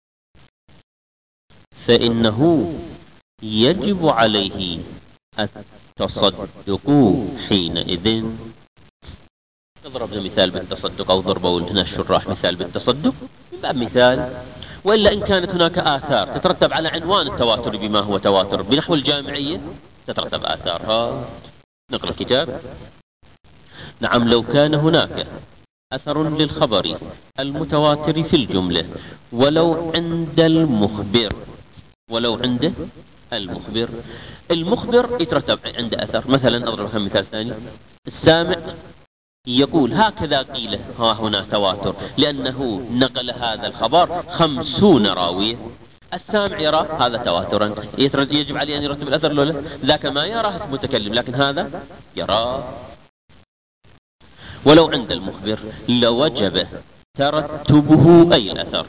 فإنه يجب عليه التصدق حينئذ. ضربنا مثال بالتصدق أو ضربوا لنا الشراح مثال بالتصدق من باب مثال، وإلا إن كانت هناك آثار تترتب على عنوان التواتر بما هو تواتر بنحو الجامعية تترتب آثارها. نقرأ الكتاب. نعم لو كان هناك أثر للخبر المتواتر في الجملة ولو عند المخبر، ولو عند المخبر المخبر يترتب عند أثر. مثلا أضرب لكم مثال ثاني، السامع يقول هكذا قيل، ها هنا تواتر لأنه نقل هذا الخبر خمسون راوية، السامع يرى هذا تواترا، يجب عليه أن يرتب الأثر لولا ذاك ما يراه المتكلم لكن هذا يراه. ولو عند المخبر لوجب ترتبه أي الأثر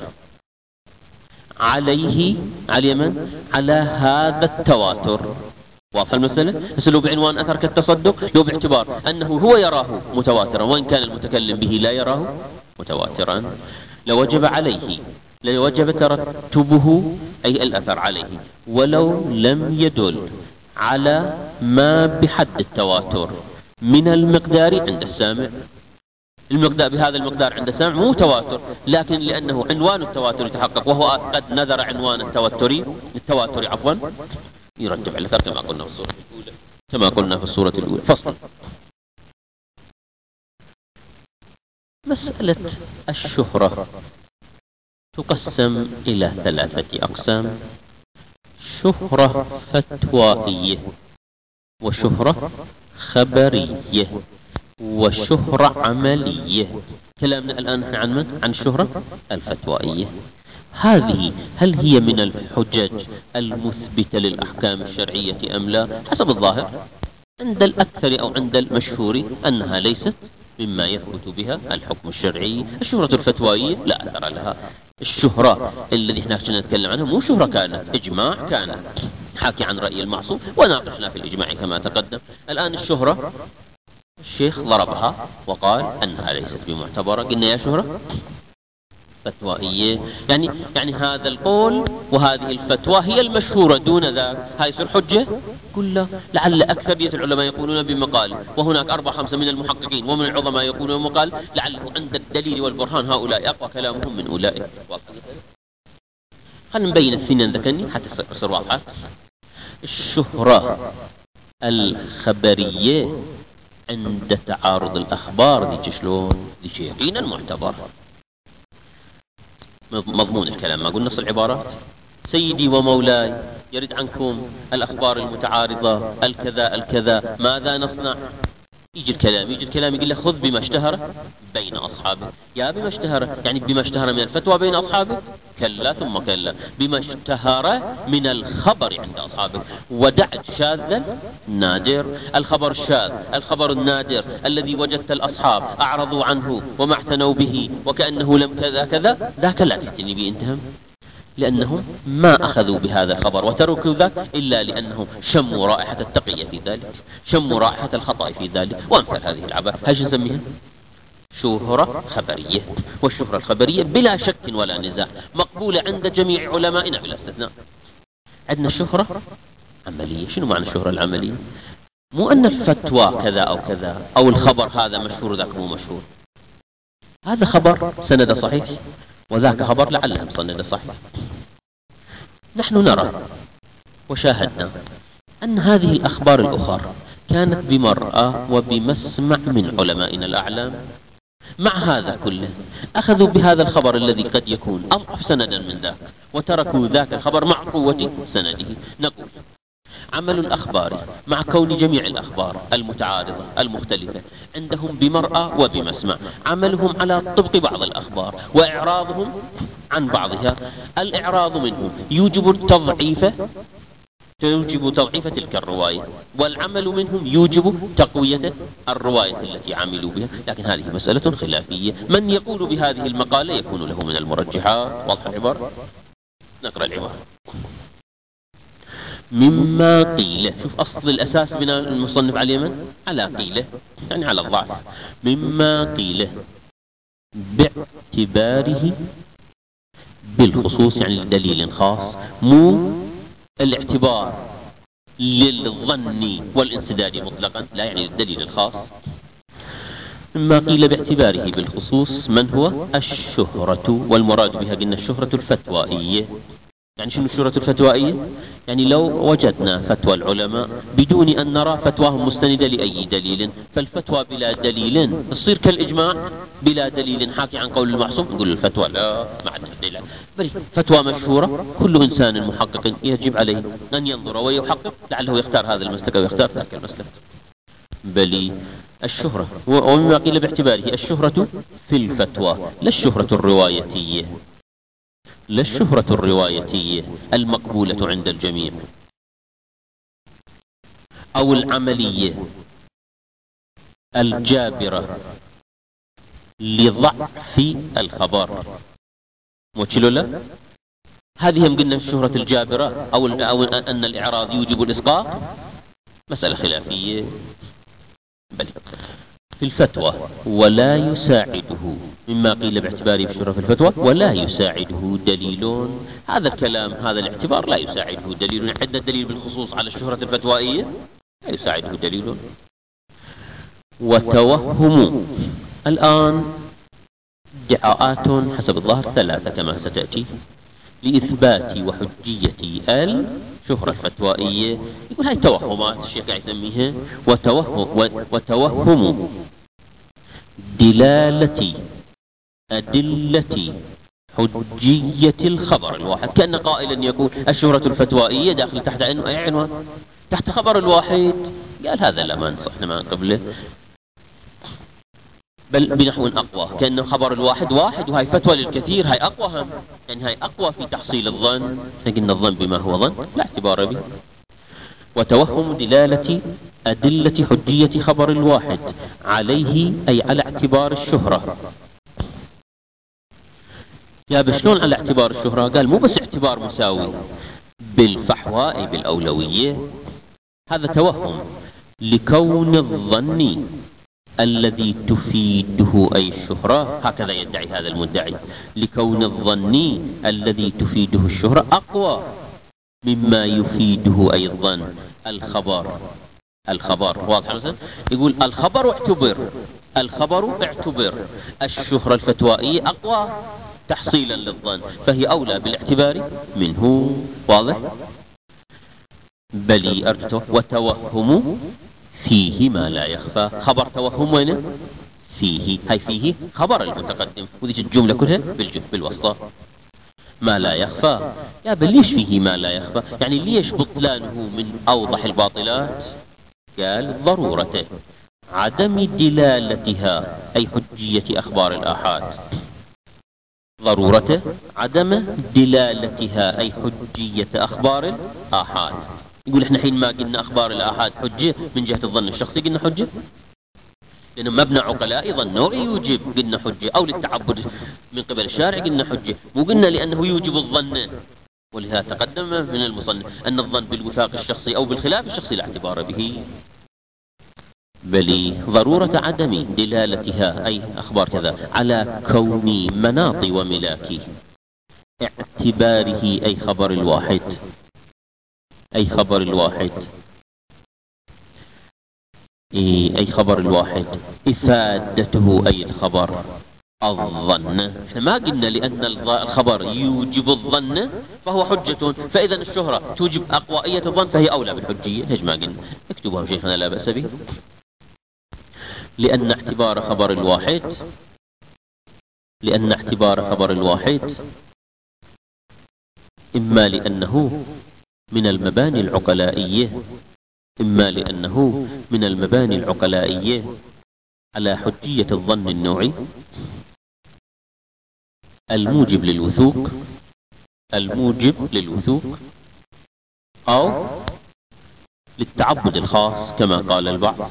عليه على من؟ على هذا التواتر. واضح المسألة؟ بس لو بعنوان أثر كالتصدق لو باعتبار أنه هو يراه متواترا وإن كان المتكلم به لا يراه متواترا لوجب عليه لوجب ترتبه أي الأثر عليه ولو لم يدل على ما بحد التواتر من المقدار عند السامع. المقدار بهذا المقدار عند السامع مو تواتر، لكن لأنه عنوان التواتر يتحقق وهو قد نذر عنوان التواتر التواتر عفوا يرتب على الأثر كما قلنا في الصورة الأولى كما قلنا في الصورة الأولى. فصل. مسألة الشهرة تقسم إلى ثلاثة أقسام: شهرة فتوائية، وشهرة خبرية، وشهرة عملية. كلامنا الآن عن من؟ عن الشهرة الفتوائية. هذه هل هي من الحجج المثبتة للأحكام الشرعية أم لا؟ حسب الظاهر عند الأكثر أو عند المشهور أنها ليست مما يثبت بها الحكم الشرعي. الشهرة الفتوائية لا أثر لها. الشهرة الذي احنا كنا نتكلم عنها مو شهرة كانت إجماع، كانت حاكي عن رأي المعصوم وناقشنا في الإجماع كما تقدم. الآن الشهرة الشيخ ضربها وقال أنها ليست بمعتبرة. قلنا يا شهرة فتوائية يعني يعني هذا القول وهذه الفتوى هي المشهورة دون ذاك، هاي يصير حجة؟ قل لا، لعل أكثرية العلماء يقولون بمقال، وهناك أربع خمسة من المحققين ومن العظماء يقولون بمقال، لعله عند الدليل والبرهان هؤلاء أقوى كلامهم من أولئك. خلينا نبين الثنين ذكرني حتى تصير واضحة. الشهرة الخبرية عند تعارض الأخبار ذيك شلون؟ ذيك يقينا معتبر. مضمون الكلام ما قلنا نص العبارات: سيدي ومولاي يرد عنكم الأخبار المتعارضة الكذا الكذا، ماذا نصنع؟ يجي الكلام يجي الكلام يقول له خذ بما اشتهر بين أصحابه. يا بما اشتهر يعني بما اشتهر من الفتوى بين أصحابه؟ كلا ثم كلا، بما اشتهر من الخبر عند أصحابه. ودع شاذا نادر. الخبر الشاذ الخبر النادر الذي وجدت الأصحاب أعرضوا عنه وما اعتنوا به وكأنه لم كذا كذا، ذاك لا تعتني به انتهم، لأنهم ما أخذوا بهذا الخبر وتركوا ذاك إلا لأنهم شموا رائحة التقية في ذلك، شموا رائحة الخطأ في ذلك، وأمثال هذه العبارة. هاي شو نسميها؟ شهرة خبرية. والشهرة الخبرية بلا شك ولا نزاع مقبولة عند جميع علمائنا بلا استثناء. عندنا شهرة عملية. شنو معنى الشهرة العملية؟ مو أن الفتوى كذا أو كذا أو الخبر هذا مشهور ذاك مو مشهور. هذا خبر سند صحيح وذاك خبر لعله مسند صحيح. نحن نرى وشاهدنا أن هذه الأخبار الأخرى كانت بمرأى وبمسمع من علمائنا الأعلام. مع هذا كله أخذوا بهذا الخبر الذي قد يكون أضعف سندا من ذاك وتركوا ذاك الخبر مع قوة سنده. نقول عمل الأخبار مع كون جميع الأخبار المتعارضة المختلفة عندهم بمرأى وبمسمع، عملهم على طبق بعض الأخبار وإعراضهم عن بعضها. الإعراض منهم يوجب التضعيف يوجب تضعيف تلك الرواية، والعمل منهم يوجب تقوية الرواية التي عملوا بها. لكن هذه مسألة خلافية. من يقول بهذه المقالة يكون له من المرجحات. واضح العبارة؟ نقرأ العبارة. مما قيل، شوف أصل الأساس من المصنف على اليمن على قيله يعني على الضعف. مما قيل باعتباره بالخصوص يعني دليل خاص، مو الاعتبار للظن والانسداد مطلقا، لا يعني الدليل الخاص. مما قيل باعتباره بالخصوص من هو الشهرة، والمراد بها قلنا الشهرة الفتوائية. يعني شنو الشهرة الفتوائية؟ يعني لو وجدنا فتوى العلماء بدون أن نرى فتواهم مستندة لأي دليل، فالفتوى بلا دليل تصير كالإجماع بلا دليل حاكي عن قول المعصوم، نقول الفتوى لا ما عندنا دليل. بل فتوى مشهورة كل إنسان محقق يجب عليه أن ينظر ويحقق لعله يختار هذا المسلك أو يختار ذاك المسلك. بل الشهرة، ومما قيل باعتباره الشهرة في الفتوى لا الشهرة الروايتية، لا الشهرة الروايتية المقبولة عند الجميع أو العملية الجابرة لضعف الخبر. موشلوا لا هذه هم قلنا الشهرة الجابرة أو, أو أن الإعراض يوجب الإسقاط، مسألة خلافية. بل في الفتوى ولا يساعده، مما قيل باعتباره في شرف الفتوى ولا يساعده دليل. هذا الكلام هذا الاعتبار لا يساعده دليل. عندنا دليل بالخصوص على الشهرة الفتوائية لا يساعده دليل. وتوهم الآن ادعاءات حسب الظاهر ثلاثة كما ستأتي لإثبات وحجية الشهرة الفتوائية. يقول هاي توهمات الشيخ قاعد يسميها وتوهم, وتوهم دلالة أدلة حجية الخبر الواحد. كأن قائلا يقول الشهرة الفتوائية داخل تحت أي عنوان؟ تحت خبر الواحد. قال هذا لا ما نصحنا ما قبله، بل بنحو أقوى، كأن خبر الواحد واحد وهي فتوى للكثير، هاي أقوى هم. يعني هاي أقوى في تحصيل الظن. لكن الظن بما هو ظن لا اعتبار به. وتوهم دلالة أدلة حجية خبر الواحد عليه أي على اعتبار الشهرة. يا بشلون على اعتبار الشهرة؟ قال مو بس اعتبار مساوي بالفحوى أي بالأولوية، هذا توهم لكون الظن الذي تفيده أي الشهرة، هكذا يدعي هذا المدعي، لكون الظن الذي تفيده الشهرة أقوى مما يفيده أي الظن الخبر. الخبر واضح مثلا؟ يقول الخبر اعتبر الخبر اعتبر الشهرة الفتوائية أقوى تحصيلا للظن، فهي أولى بالاعتبار منه. واضح؟ بل أرجو وتوهم فيه ما لا يخفى. خبر توهم وين؟ فيه. هاي فيه خبر المتقدم، وذيك الجملة كلها بالوسطى ما لا يخفى. يا بل ليش فيه ما لا يخفى؟ يعني ليش بطلانه من أوضح الباطلات؟ قال ضرورته عدم دلالتها أي حجية أخبار الآحاد. ضرورة عدم دلالتها أي حجية أخبار الآحاد. يقول احنا حين ما قلنا أخبار الآحاد حجة من جهة الظن الشخصي قلنا حجة، لأنه مبنى عقلاء ظن نوعي يوجب قلنا حجة، أو للتعبد من قبل الشارع قلنا حجة، مو قلنا لأنه يوجب الظن. ولهذا تقدم من المصنف أن الظن بالوفاق الشخصي أو بالخلاف الشخصي لا اعتبار به، بل ضرورة عدم دلالتها أي أخبار كذا على كون مناط وملاك اعتباره أي خبر الواحد، أي خبر الواحد أي خبر الواحد إفادته أي الخبر الظن. احنا ما قلنا لأن الخبر يوجب الظن فهو حجة، فإذا الشهرة توجب أقوائية الظن فهي أولى بالحجية. ليش ما قلنا؟ اكتبوها شيخنا لا بأس به. لأن اعتبار خبر الواحد لأن اعتبار خبر الواحد إما لأنه من المباني العقلائية إما لأنه من المباني العقلائية على حجية الظن النوعي الموجب للوثوق الموجب للوثوق أو للتعبد الخاص كما قال البعض،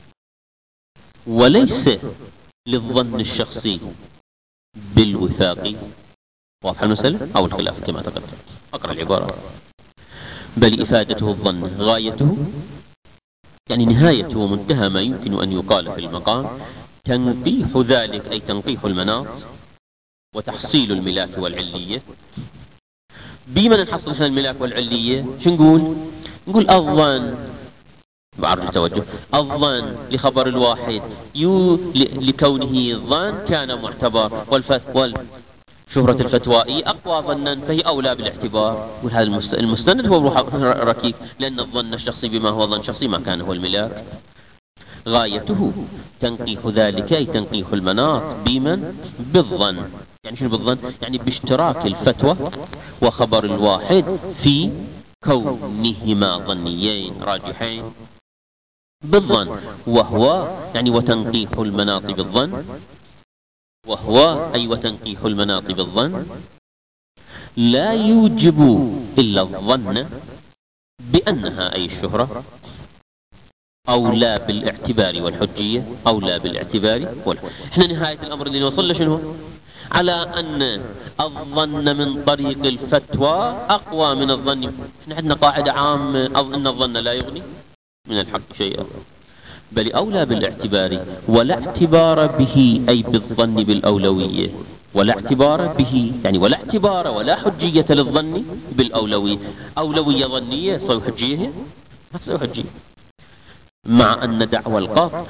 وليس للظن الشخصي بالوثاق. واضح المسألة أو الخلاف كما تقدم. أقرأ العبارة. بل إفادته الظن غايته يعني نهايته ومنتهى ما يمكن أن يقال في المقام تنقيح ذلك أي تنقيح المناط وتحصيل الملاك والعلية. بما نحصل احنا الملاك والعلية شو نقول؟ نقول الظن بعرف التوجه الظن لخبر الواحد يو لكونه ظن كان معتبر، والفتوى شهرة الفتوائي أقوى ظنا فهي أولى بالاعتبار. وهذا المستند هو ركيك لأن الظن الشخصي بما هو ظن شخصي ما كان هو الملاك. غايته تنقيح ذلك أي تنقيح المناط بمن بالظن. يعني شنو بالظن؟ يعني باشتراك الفتوى وخبر الواحد في كونهما ظنيين راجحين بالظن، وهو يعني وتنقيح المناط بالظن وهو أي وتنقيح المناط بالظن لا يوجب إلا الظن بأنها أي الشهرة أو لا بالاعتبار والحجية أو لا بالاعتبار والحجية. احنا نهاية الأمر اللي نوصل شنو؟ على أن الظن من طريق الفتوى أقوى من الظن. احنا عندنا قاعدة عامة أن الظن لا يغني من الحق شيئا، بل أولى بالاعتبار ولا اعتبار به أي بالظن بالأولوية. ولا اعتبار به يعني ولا اعتبار ولا حجية للظن بالأولوية. أولوية ظنية تسوي حجية؟ ما تسوي حجية. مع أن دعوى القاطع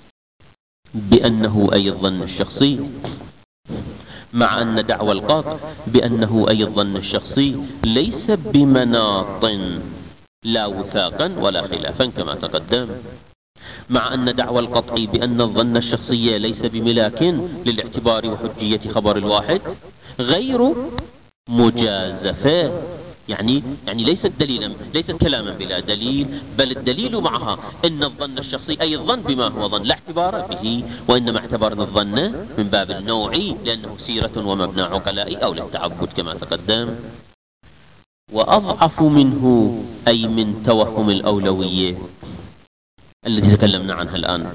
بأنه أي الظن الشخصي مع أن دعوى القاطع بأنه أي الظن الشخصي ليس بمناط لا وثاقا ولا خلافا كما تقدم. مع أن دعوى القطع بأن الظن الشخصي ليس بملاك للاعتبار وحجية خبر الواحد غير مجازفة. يعني يعني ليست دليلا ليست كلاما بلا دليل، بل الدليل معها أن الظن الشخصي أي الظن بما هو ظن لا اعتبار به، وإنما اعتبرنا الظن من باب النوعي لأنه سيرة ومبنى عقلائي أو للتعبد كما تقدم. وأضعف منه أي من توهم الأولوية التي تكلمنا عنها الآن.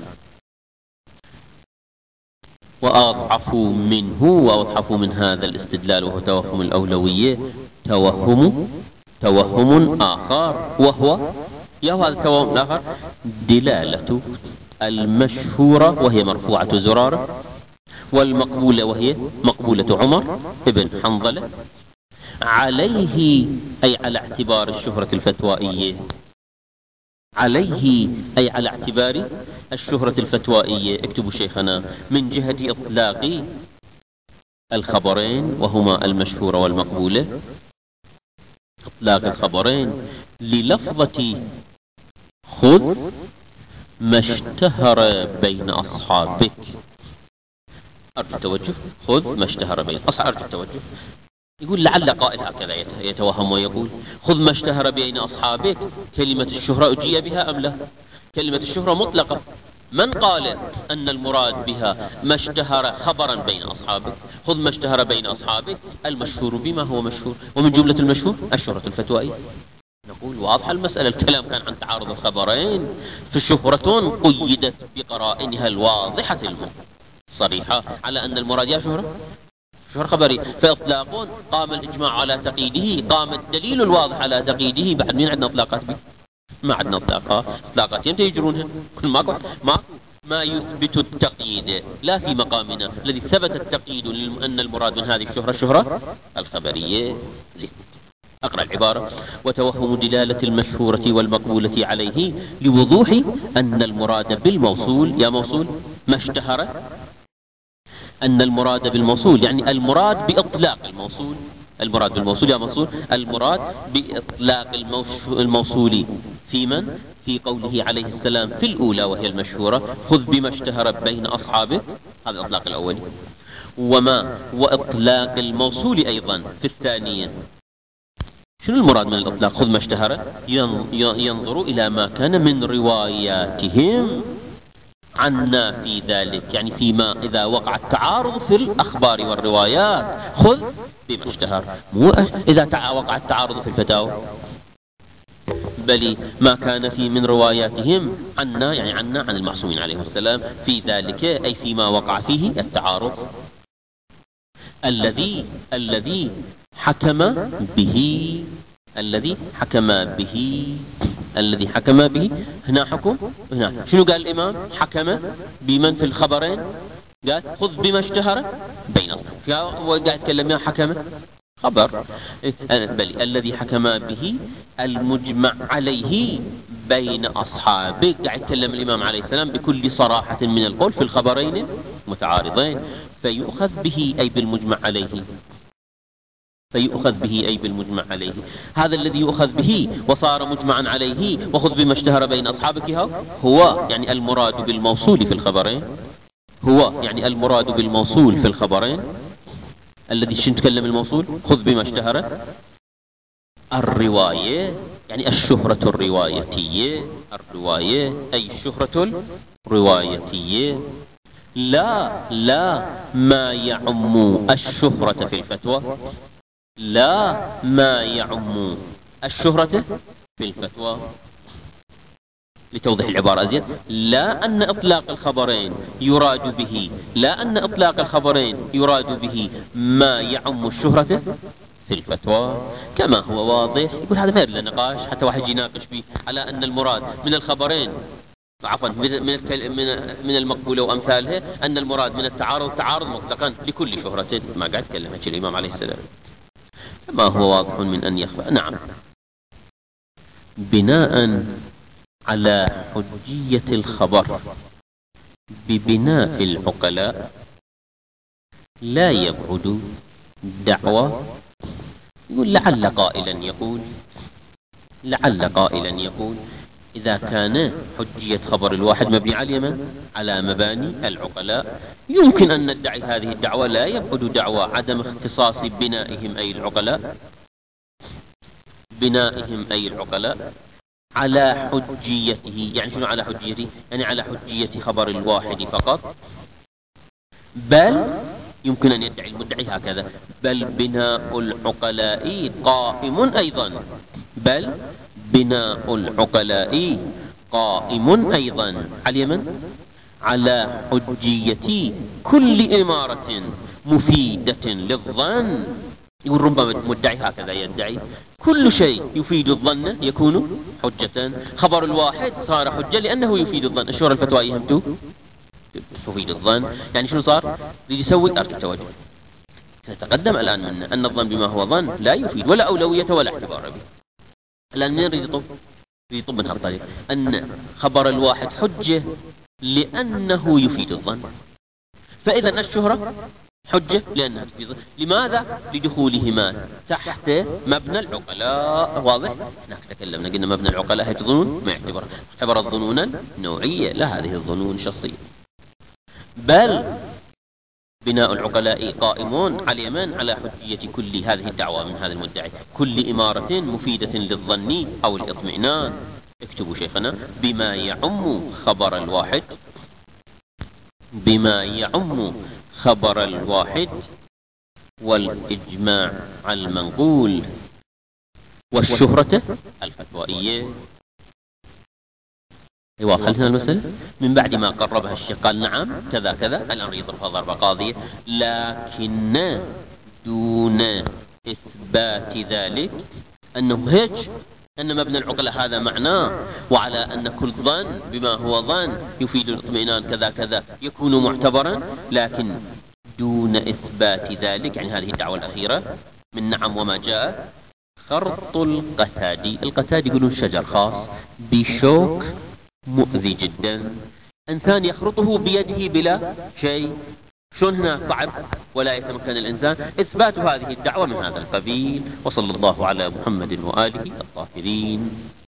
وأضعف منه وأضعف من هذا الاستدلال وهو توهم الأولوية توهم توهم آخر، وهو يا هذا التوهم الآخر دلالة المشهورة وهي مرفوعة زرارة والمقبولة وهي مقبولة عمر ابن حنظلة عليه أي على اعتبار الشهرة الفتوائية عليه أي على اعتبار الشهرة الفتوائية. اكتبوا شيخنا من جهة إطلاق الخبرين وهما المشهورة والمقبولة. إطلاق الخبرين للفظة خذ ما اشتهر بين أصحابك. أرجو التوجه. خذ ما اشتهر بين أصحابك. أرجو التوجه. يقول لعل قائل هكذا يتوهم ويقول خذ ما اشتهر بين أصحابك كلمة الشهرة أجي بها أم لا؟ كلمة الشهرة مطلقة من قال أن المراد بها ما اشتهر خبرا بين أصحابه؟ خذ ما اشتهر بين أصحابه، المشهور بما هو مشهور، ومن جملة المشهور الشهرة الفتوائية. نقول واضحة المسألة، الكلام كان عن تعارض الخبرين، فالشهرة قيدت بقرائنها الواضحة الصريحة على أن المراد يا شهرة شهرة خبري، فإطلاق قام الإجماع على تقييده، قام الدليل الواضح على تقييده. بعد مين عندنا إطلاقات به؟ ما عندنا إطلاقات. إطلاقات يمتى يجرونها؟ كل ما ما ما يثبت التقييد لا في مقامنا الذي ثبت التقييد أن المراد من هذه الشهرة الشهرة الخبرية. زين، أقرأ العبارة: وتوهم دلالة المشهورة والمقبولة عليه لوضوح أن المراد بالموصول يا موصول ما اشتهر، أن المراد بالموصول يعني المراد بإطلاق الموصول، المراد بالموصول يا موصول المراد بإطلاق الموصول في من؟ في قوله عليه السلام في الأولى وهي المشهورة: خذ بما اشتهر بين أصحابه، هذا الإطلاق الأولي. وما وإطلاق الموصول أيضا في الثانية. شنو المراد من الإطلاق؟ خذ ما اشتهر، ينظر إلى ما كان من رواياتهم عنا في ذلك، يعني فيما إذا وقع التعارض في الأخبار والروايات خذ بما اشتهر، مو إذا وقع التعارض في الفتاوى، بل ما كان في من رواياتهم عنا، يعني عنا عن المعصومين عليهم السلام في ذلك، أي فيما وقع فيه التعارض الذي الذي حكم به الذي حكم به الذي حكم به هنا حكم هنا. شنو قال الإمام؟ حكم بمن في الخبرين؟ قال خذ بما اشتهر بين أصحابه، وقاعد يتكلم يا حكم خبر، بل الذي حكم به المجمع عليه بين أصحابه. قاعد يتكلم الإمام عليه السلام بكل صراحة من القول في الخبرين متعارضين، فيؤخذ به أي بالمجمع عليه، فيؤخذ به أي بالمجمع عليه. هذا الذي يؤخذ به وصار مجمعا عليه وخذ بما اشتهر بين أصحابك هو يعني المراد بالموصول في الخبرين، هو يعني المراد بالموصول في الخبرين الذي شنو نتكلم الموصول؟ خذ بما اشتهر الرواية، يعني الشهرة الروايتية، الرواية أي الشهرة الروايتية، لا لا ما يعم الشهرة في الفتوى، لا ما يعم الشهرة في الفتوى. لتوضيح العبارة أزيد، لا أن إطلاق الخبرين يراد به لا أن إطلاق الخبرين يراد به ما يعم الشهرة في الفتوى كما هو واضح. يقول هذا ما يرد لنقاش، حتى واحد يناقش به على أن المراد من الخبرين عفوا من من المقبولة وأمثالها أن المراد من التعارض تعارض مطلقا لكل شهرة. ما قاعد يتكلم الإمام عليه السلام، ما هو واضح من أن يخفى. نعم، بناء على حجية الخبر ببناء العقلاء لا يبعد دعوى. يقول لعل قائلا يقول لعل قائلا يقول إذا كان حجية خبر الواحد مبني على اليمن على مباني العقلاء، يمكن أن ندعي هذه الدعوة لا يبعد دعوى عدم اختصاص بنائهم أي العقلاء بنائهم أي العقلاء على حجيته. يعني شنو على حجيته؟ يعني على حجية خبر الواحد فقط، بل يمكن أن يدعي المدعي هكذا: بل بناء العقلاء قائم أيضا بل بناء العقلاء قائم أيضا على اليمن على حجية كل إمارة مفيدة للظن. يقول ربما مدعي هكذا يدعي كل شيء يفيد الظن يكون حجة. خبر الواحد صار حجة لأنه يفيد الظن. الشهرة الفتوائية همتو تفيد الظن، يعني شنو صار؟ يريد يسوي أرجع توجه. نتقدم الآن منا أن الظن بما هو ظن لا يفيد ولا أولوية ولا اعتبار به. الآن من يريد يطب؟ يريد يطب من هالطريق أن خبر الواحد حجة لأنه يفيد الظن، فإذا الشهرة حجة لأنها تفيد الظن. لماذا؟ لدخولهما تحت مبنى العقلاء. واضح؟ هناك تكلمنا قلنا مبنى العقلاء هي الظنون ما يعتبر اعتبر الظنون النوعية لا هذه الظنون شخصية. بل بناء العقلاء قائمون على اليمن على حجية كل هذه الدعوة من هذا المدعي كل إمارة مفيدة للظن أو الإطمئنان. اكتبوا شيخنا: بما يعم خبر الواحد بما يعم خبر الواحد والإجماع المنقول والشهرة الفتوائية. واضح هنا المسألة؟ من بعد ما قربها الشيخ قال نعم كذا كذا، الآن يضربها ضربة قاضية، لكن دون إثبات ذلك أنه هيك، أن مبنى العقلة هذا معناه، وعلى أن كل ظن بما هو ظن يفيد الاطمئنان كذا كذا يكون معتبرا، لكن دون إثبات ذلك، يعني هذه الدعوة الأخيرة من نعم وما جاء. خرط القتادي، القتادي يقولون شجر خاص بشوك مؤذي جدا، إنسان يخرطه بيده بلا شيء، شلون هنا صعب ولا يتمكن الإنسان إثبات هذه الدعوة من هذا القبيل. وصلى الله على محمد وآله الطاهرين.